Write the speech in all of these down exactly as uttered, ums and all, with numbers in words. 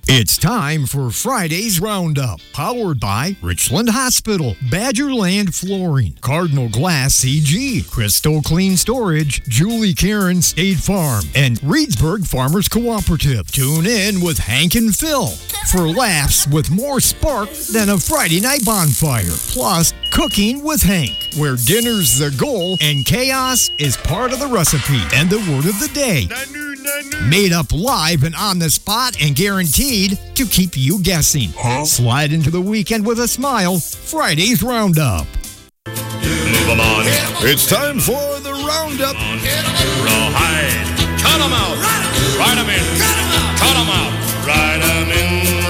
It's time for Friday's Roundup, powered by Richland Hospital, Badgerland Flooring, Cardinal Glass C G, Crystal Clean Storage, Julie Karen State Farm, and Reedsburg Farmers Cooperative. Tune in with Hank and Phil for laughs with more spark than a Friday night bonfire. Plus, Cooking with Hank, where dinner's the goal and chaos is part of the recipe. And the word of the day. Made up live and on the spot and guaranteed to keep you guessing. Huh? Slide into the weekend with a smile. Friday's Roundup. Move 'em on. It's time for the Roundup. Rawhide. Cut 'em out. Ride 'em in. Cut 'em out. Ride 'em in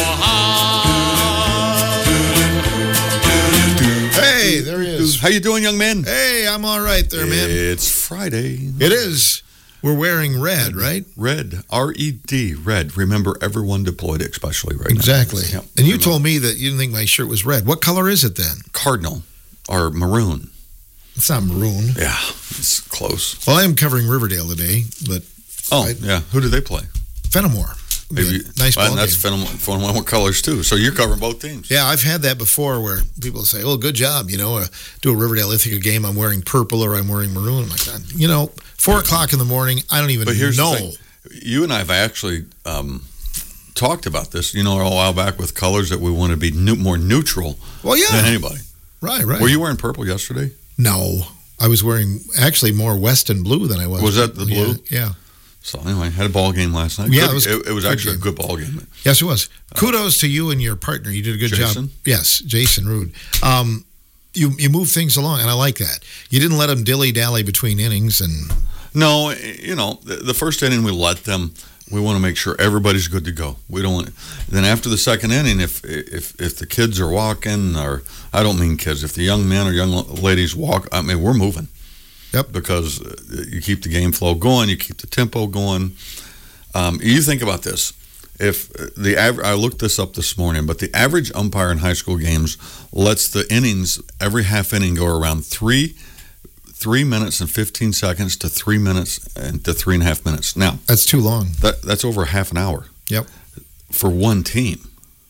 rawhide. Hey, there he is. How you doing, young man? Hey, I'm all right there, man. It's Friday. It is. We're wearing red, right? Red. R E D. Red. Remember, everyone deployed, especially right exactly. now. Exactly. Yep. And you told me that you didn't think my shirt was red. What color is it then? Cardinal. Or maroon. It's not maroon. Yeah, it's close. Well, I am covering Riverdale today, but... Oh, I, yeah. Who did they play? Fenimore. Maybe, yeah, nice ball and that's game. Fenimore, Fenimore colors, too. So you're covering both teams. Yeah, I've had that before where people say, oh, good job. You know, uh, do a Riverdale Ithaca game, I'm wearing purple or I'm wearing maroon. I'm like, you know, four o'clock in the morning, I don't even but here's know. The thing. You and I have actually um, talked about this, you know, a while back with colors that we want to be new, more neutral well, yeah. than anybody. Right, right. Were you wearing purple yesterday? No. I was wearing actually more Weston blue than I was. Was that the blue? Yeah. yeah. So anyway, had a ball game last night. Yeah, good, it was, it, it was good actually game. a good ball game. Yes, it was. Kudos uh, to you and your partner. You did a good Jason? job. Yes, Jason Rude. Um, you you moved things along, and I like that. You didn't let them dilly-dally between innings. and No, you know, the, the first inning we let them. We want to make sure everybody's good to go. We don't want. Then after the second inning, if if if the kids are walking, or I don't mean kids, if the young men or young ladies walk, I mean we're moving. Yep. Because you keep the game flow going, you keep the tempo going. Um, you think about this. If the aver- I looked this up this morning, but the average umpire in high school games lets the innings every half inning go around three three minutes and fifteen seconds to three minutes and to three and a half minutes. Now that's too long. That that's over half an hour. Yep. For one team,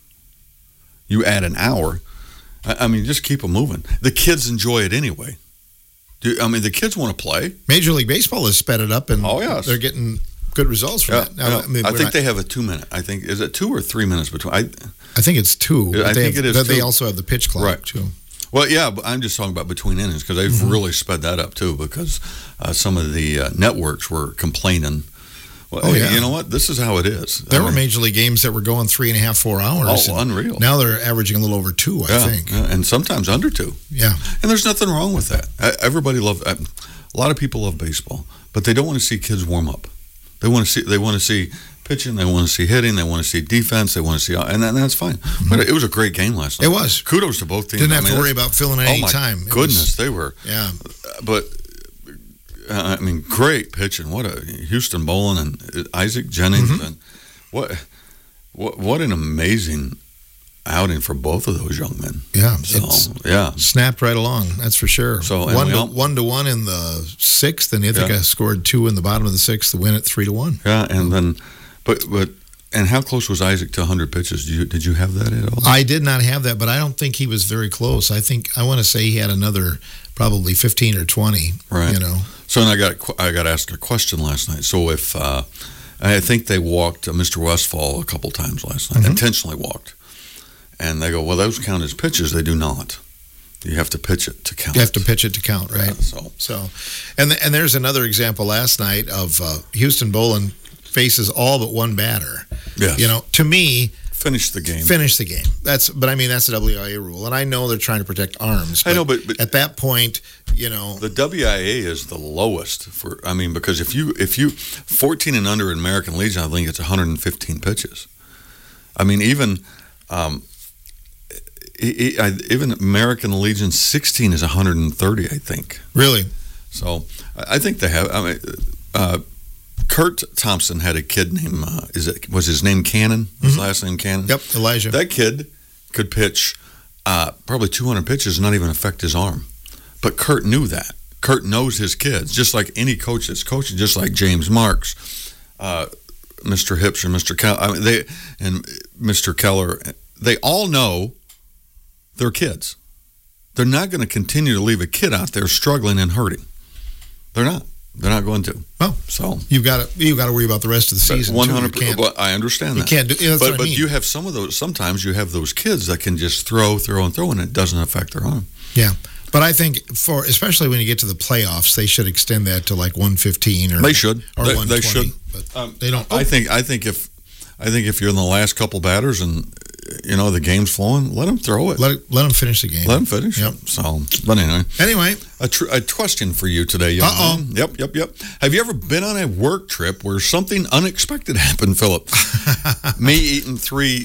you add an hour. I, I mean, just keep them moving. The kids enjoy it anyway. Do, I mean, the kids want to play. Major League Baseball has sped it up, and oh, yes. they're getting good results from yeah, that. Now, yeah. I, mean, I think not, they have a two-minute. I think is it two or three minutes between? I, I think it's two. I think have, it is But two. they also have the pitch clock, right. too. Well, yeah, but I'm just talking about between innings because they've mm-hmm. really sped that up, too, because uh, some of the uh, networks were complaining. Well, oh, hey, yeah. you know what? This is how it is. There I were mean, Major League games that were going three and a half, four hours. Oh, unreal. Now they're averaging a little over two, I yeah, think. Yeah, and sometimes under two. Yeah. And there's nothing wrong with that. Everybody loves a lot of people love baseball, but they don't want to see kids warm up. They want to see they want to see pitching, they want to see hitting, they want to see defense, they want to see, and, that, and that's fine. Mm-hmm. But it was a great game last night. It was. Kudos to both teams. Didn't have I mean, to worry about filling any oh my time. It goodness, was, they were. Yeah. But uh, I mean, great pitching. What a Houston Bolin and Isaac Jennings, mm-hmm. and what what what an amazing outing for both of those young men. Yeah, so yeah, snapped right along. That's for sure. So one to all, one to one in the sixth, and Ithaca yeah. scored two in the bottom of the sixth to win it three to one. Yeah, and then, but but and how close was Isaac to one hundred pitches? Did you did you have that at all? I did not have that, but I don't think he was very close. I think I want to say he had another probably fifteen or twenty. Right. You know. So I got I got asked a question last night. So if uh, I think they walked uh, Mister Westfall a couple times last night, mm-hmm. intentionally walked. And they go, well, those count as pitches. They do not. You have to pitch it to count. You have to pitch it to count, right? Yeah, so, so, and the, and there's another example last night of uh, Houston Bolin faces all but one batter. Yes. You know, to me, finish the game. Finish the game. That's, but I mean, that's a W I A rule, and I know they're trying to protect arms. But I know, but, but at that point, you know, the W I A is the lowest for. I mean, because if you if you fourteen and under in American Legion, I think it's one hundred fifteen pitches. I mean, even. Um, Even American Legion sixteen is one hundred thirty, I think. Really? So I think they have. I mean, uh, Kurt Thompson had a kid named uh, is it was his name Cannon? His mm-hmm. last name Cannon. Yep, Elijah. That kid could pitch uh, probably two hundred pitches, and not even affect his arm. But Kurt knew that. Kurt knows his kids, just like any coach that's coaching, just like James Marks. Uh, Mister Hips and Mister Keller, I mean, they and Mister Keller, they all know their kids. They're not going to continue to leave a kid out there struggling and hurting. They're not. They're not going to. Well, so you've got to you got to worry about the rest of the season. One hundred percent. Well, I understand you that. Can't do, yeah, that's but what I but mean. you have some of those. Sometimes you have those kids that can just throw, throw, and throw, and it doesn't affect their arm. Yeah, but I think for especially when you get to the playoffs, they should extend that to like one fifteen or they should or they, one twenty. They should. But um, they don't. I think I think if I think if you're in the last couple batters and you know the game's flowing, let them throw it. Let it, let them finish the game. Let them finish. Yep. So, but anyway. Anyway, a, tr- a question for you today, young Uh-oh. man. Yep, yep, yep. Have you ever been on a work trip where something unexpected happened, Philip? Me eating three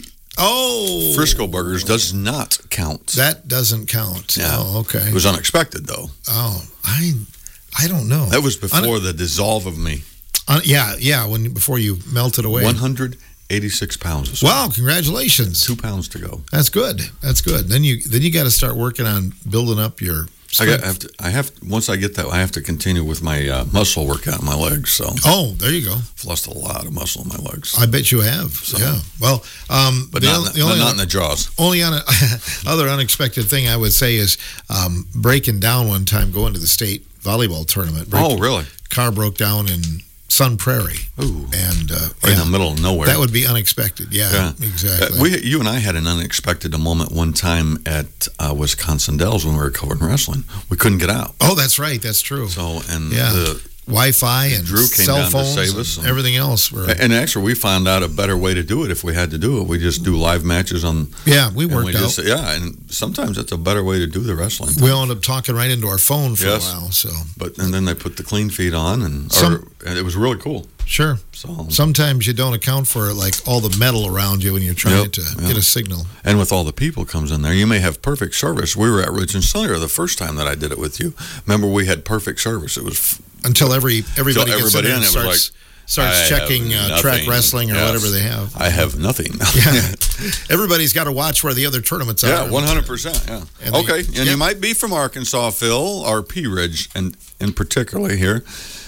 oh Frisco burgers does not count. That doesn't count. Yeah. Oh, okay. It was unexpected, though. Oh, I I don't know. That was before Un- the dissolve of me. Un- yeah, yeah. When before you melted away. one hundred eighty-six pounds. This week. Wow! Congratulations. Two pounds to go. That's good. That's good. Then you then you got to start working on building up your. I, got, I have to. I have once I get that, I have to continue with my uh, muscle workout in my legs. So. Oh, there you go. I've lost a lot of muscle in my legs. I bet you have. So, yeah. Well, um, but the, not, the only not in the jaws. Only on a, other unexpected thing I would say is um, breaking down one time going to the state volleyball tournament. Break, oh, really? Car broke down in Sun Prairie. Ooh. And uh, right yeah, in the middle of nowhere. That would be unexpected. Yeah, yeah. exactly. Uh, we, you and I had an unexpected moment one time at uh, Wisconsin Dells when we were covering wrestling. We couldn't get out. Oh, that's right. That's true. So and yeah. the Wi-Fi and Drew came cell down phones to save and us and, everything else. Were, and actually, we found out a better way to do it if we had to do it. We just do live matches on. Yeah, we and worked we out. Just, yeah, and sometimes that's a better way to do the wrestling. We wound up talking right into our phone for yes. a while. So, but and then they put the clean feed on, and, Some, or, and it was really cool. Sure. So sometimes you don't account for like all the metal around you when you're trying yep, to yep. get a signal. And with all the people comes in there, you may have perfect service. We were at Ridge and Cellular the first time that I did it with you. Remember, we had perfect service. It was f- until every everybody until gets everybody in, in and it starts, was like. starts I checking uh, track wrestling or yes. whatever they have. I have nothing. Yeah. Everybody's got to watch where the other tournaments are. Yeah, one hundred percent. Yeah. And okay, they, and yep. you might be from Arkansas, Phil, or Pea Ridge, and in particular here.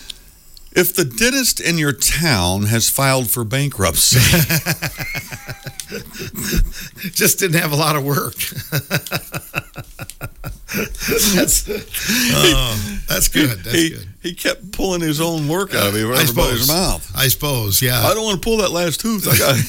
If the dentist in your town has filed for bankruptcy, just didn't have a lot of work. that's oh, that's good. That's he, good. He kept pulling his own work out of everybody's suppose. mouth. I suppose, yeah. I don't want to pull that last tooth. I got.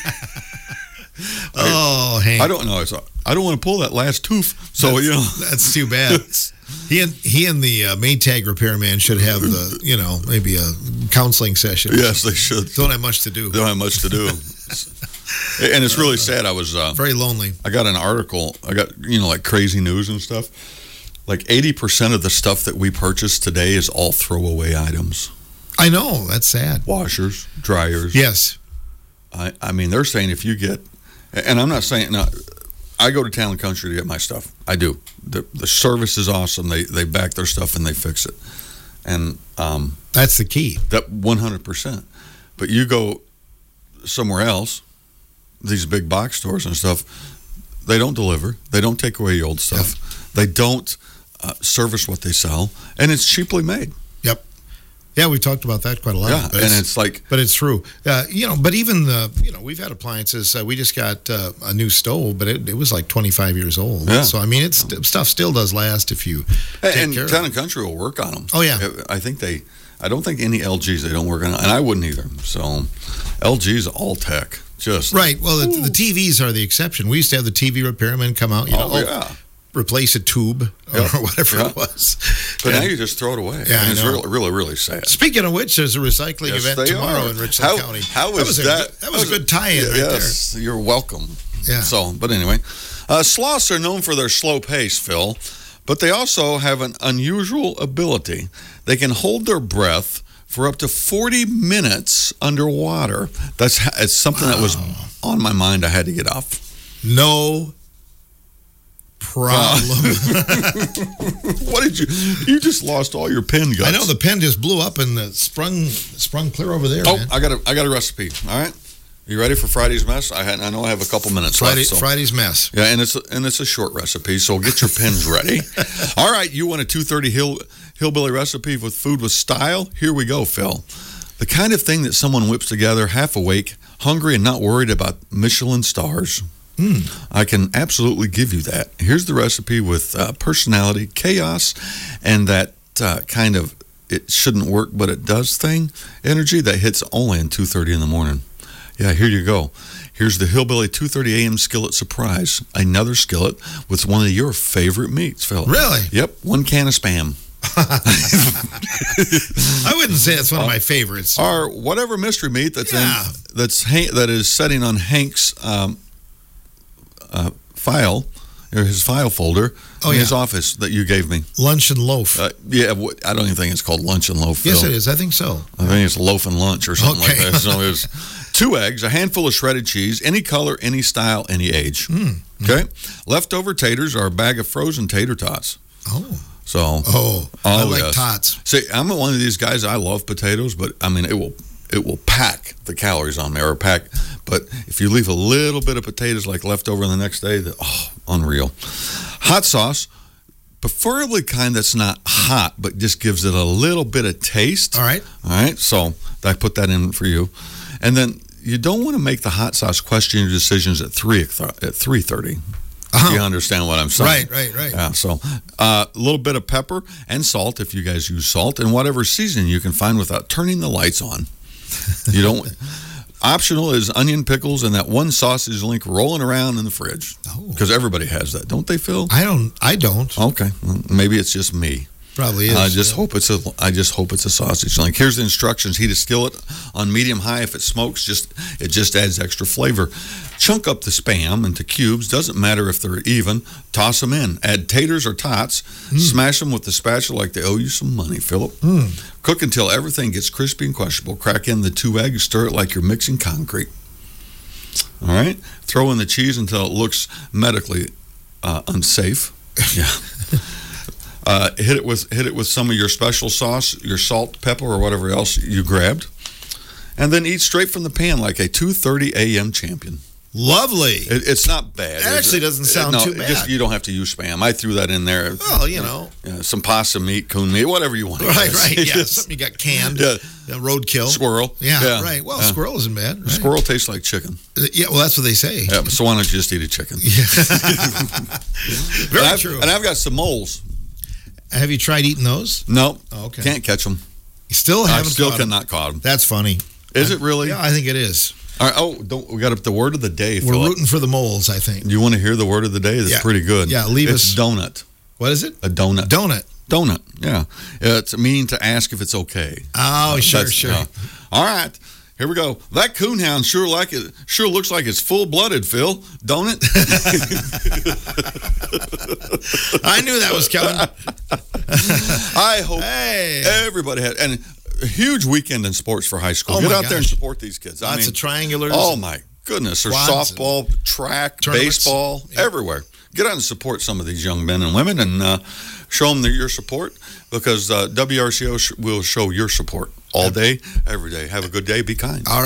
oh, Hank. I don't know. It's, I don't want to pull that last tooth. So that's, you know, that's too bad. He and he and the uh, Maytag repairman should have the you know maybe a counseling session. Yes, they should. Don't have much to do. Don't have much to do. And it's really sad. I was uh, very lonely. I got an article. I got you know like crazy news and stuff. Like eighty percent of the stuff that we purchase today is all throwaway items. I know, that's sad. Washers, dryers. Yes. I, I mean, they're saying if you get, and I'm not saying, no, I go to Town and Country to get my stuff. I do. The the service is awesome. They they back their stuff and they fix it. And um, that's the key. That one hundred percent. But you go somewhere else, these big box stores and stuff, they don't deliver. They don't take away your old stuff. Yep. They don't uh, service what they sell, and it's cheaply made. Yep. Yeah, we've talked about that quite a lot. Yeah, but and it's, it's like, but it's true. Uh, you know, but even the, you know, we've had appliances. Uh, we just got uh, a new stove, but it, it was like twenty-five years old. Yeah. So I mean, it's stuff still does last if you take and care Town of and Country will work on them. Oh yeah, I think they. I don't think any L Gs they don't work on, and I wouldn't either. So, L G's all tech, just right. Well, the, the T Vs are the exception. We used to have the T V repairman come out. You know, oh yeah. Replace a tube or yep. whatever yep. it was. But and, now you just throw it away. Yeah, and it's I know. really, really, really sad. Speaking of which, there's a recycling yes, event tomorrow are. in Richland how, County. How that is was that? A, that was a good tie-in yeah, right yes, there. You're welcome. Yeah. So, but anyway, uh, sloths are known for their slow pace, Phil, but they also have an unusual ability. They can hold their breath for up to forty minutes underwater. That's it's something wow. that was on my mind. I had to get off. No problem. What did you? You just lost all your pen guts. I know the pen just blew up and uh, sprung sprung clear over there. Oh, man. I got a I got a recipe. All right, you ready for Friday's mess? I had I know I have a couple minutes Friday, left. So. Friday's mess. Yeah, and it's a, and it's a short recipe, so get your pens ready. All right, you want a two thirty hill hillbilly recipe with food with style? Here we go, Phil. The kind of thing that someone whips together half awake, hungry, and not worried about Michelin stars. Mm. I can absolutely give you that. Here's the recipe with uh, personality, chaos, and that uh, kind of it shouldn't work but it does thing, energy that hits only at two thirty in the morning. Yeah, here you go. Here's the Hillbilly two thirty a.m. Skillet Surprise. Another skillet with one of your favorite meats, Phil. Really? Yep, one can of Spam. I wouldn't say it's one of my favorites. Or whatever mystery meat that's Yeah. in, that's ha- that is setting on Hank's um, uh, file, or his file folder Oh, in yeah. his office that you gave me. Lunch and loaf. Uh, yeah, wh- I don't even think it's called lunch and loaf. Yes, Phil. it is. I think so. I think it's loaf and lunch or something Okay. like that. So it's two eggs, a handful of shredded cheese, any color, any style, any age. Mm. Okay. Leftover taters are a bag of frozen tater tots. Oh. So, Oh, I Oh, like yes. tots. see, I'm one of these guys. I love potatoes, but I mean, it will it will pack the calories on me, or pack. But if you leave a little bit of potatoes like leftover the next day, that, oh, unreal. Hot sauce, preferably kind that's not hot, but just gives it a little bit of taste. All right. All right, so I put that in for you, and then you don't want to make the hot sauce question your decisions at three at three thirty. Uh-huh. You understand what I'm saying? Right, right, right. Yeah, so uh, a little bit of pepper and salt if you guys use salt, and whatever seasoning you can find without turning the lights on. You don't. Optional is onion pickles and that one sausage link rolling around in the fridge, Oh. because everybody has that, don't they, Phil? I don't. I don't. Okay, well, maybe it's just me. Probably is. I just hope it's a. I just hope it's a sausage link. Here's the instructions: heat a skillet on medium high. If it smokes, just it just adds extra flavor. Chunk up the Spam into cubes. Doesn't matter if they're even. Toss them in. Add taters or tots. Mm. Smash them with the spatula like they owe you some money, Philip. Mm. Cook until everything gets crispy and questionable. Crack in the two eggs. Stir it like you're mixing concrete. All right. Throw in the cheese until it looks medically uh, unsafe. Yeah. Uh, hit it with hit it with some of your special sauce, your salt, pepper, or whatever else you grabbed, and then eat straight from the pan like a two thirty a.m. champion. Lovely. It, it's not bad. That is actually it? doesn't sound no, too it bad. Just, you don't have to use Spam. I threw that in there. Well, you know. Yeah, some pasta meat, coon meat, whatever you want. Right, right. Yeah. Just- Something you got canned. Yeah. Yeah, roadkill. Squirrel. Yeah, Yeah. right. Well, Yeah. squirrel isn't bad. Right. Squirrel tastes like chicken. Uh, Yeah, well, that's what they say. Yeah, so why don't you just eat a chicken? Very and I've, true. And I've got some moles. Have you tried eating those? No, Oh, okay. can't catch them. You still I haven't still caught 'em. cannot caught them. That's funny. Is it really? Yeah, I think it is. All right. Oh, don't, we got up the word of the day, We're Philip. rooting for the moles, I think. You want to hear the word of the day? That's Yeah. pretty good. Yeah, leave it's us- donut. What is it? A donut. Donut. Donut. Yeah. It's meaning to ask if it's okay. Oh, sure, That's- sure. yeah. All right. Here we go. That coonhound sure like it. Sure looks like it's full blooded, Phil. Don't it? I knew that was coming. I hope Hey. everybody had and a huge weekend in sports for high school. Oh, Get my out there and gosh. support these kids. I Lots mean, of triangulars. oh my goodness! There's quads softball, track, tournaments. baseball, Yeah. everywhere. Get out and support some of these young men and women, and uh, show them their, your support, because uh, W R C O sh- will show your support all day, every day. Have a good day. Be kind. All right.